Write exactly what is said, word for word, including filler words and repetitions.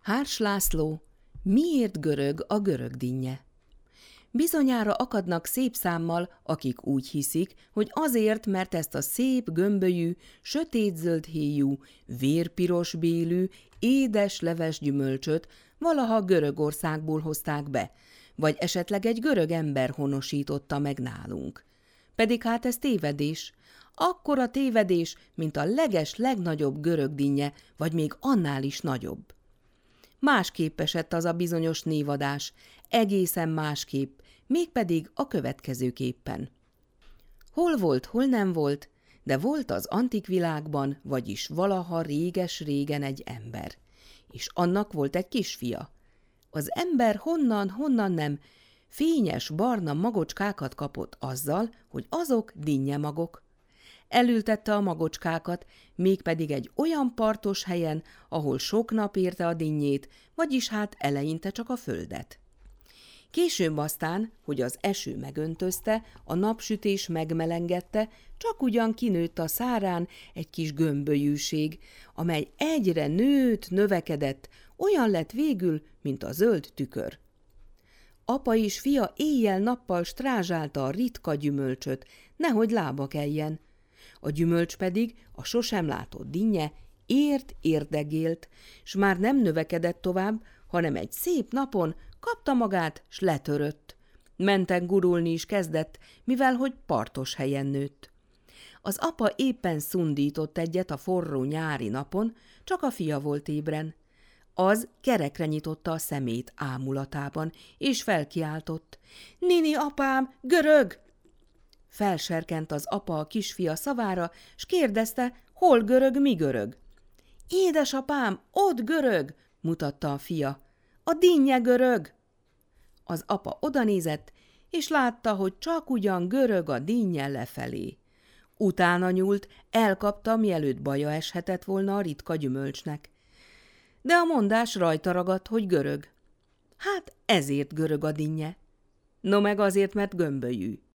Hárs László, miért görög a görög dinnye? Bizonyára akadnak szép számmal, akik úgy hiszik, hogy azért, mert ezt a szép, gömbölyű, sötétzöld héjú, vérpiros bélű, édes leves gyümölcsöt valaha Görögországból hozták be, vagy esetleg egy görög ember honosította meg nálunk. Pedig hát ez tévedés. Akkora tévedés, mint a leges legnagyobb görög dinnye, vagy még annál is nagyobb. Másképp esett az a bizonyos névadás, egészen másképp, mégpedig a következőképpen. Hol volt, hol nem volt, de volt az antik világban, vagyis valaha réges-régen egy ember, és annak volt egy kisfia. Az ember honnan, honnan nem, fényes, barna magocskákat kapott azzal, hogy azok dinnyemagok. Elültette a magocskákat, mégpedig egy olyan partos helyen, ahol sok nap érte a dinnyét, vagyis hát eleinte csak a földet. Később aztán, hogy az eső megöntözte, a napsütés megmelengedte, csak ugyan kinőtt a szárán egy kis gömbölyűség, amely egyre nőtt, növekedett, olyan lett végül, mint a zöld tükör. Apa és fia éjjel-nappal strázsálta a ritka gyümölcsöt, nehogy lába keljen. A gyümölcs pedig, a sosem látott dinnye, ért érdegélt, s már nem növekedett tovább, hanem egy szép napon kapta magát, s letörött. Menten gurulni is kezdett, mivel hogy partos helyen nőtt. Az apa éppen szundított egyet a forró nyári napon, csak a fia volt ébren. Az kerekre nyitotta a szemét ámulatában, és felkiáltott. Nini, apám, görög! Felserkent az apa a kisfia szavára, s kérdezte, hol görög, mi görög. Édesapám, ott görög, mutatta a fia. A dinnye görög! Az apa odanézett, és látta, hogy csak ugyan görög a dinnye lefelé. Utána nyúlt, elkapta, mielőtt baja eshetett volna a ritka gyümölcsnek. De a mondás rajta ragadt, hogy görög. Hát ezért görög a dinnye. No meg azért, mert gömbölyű.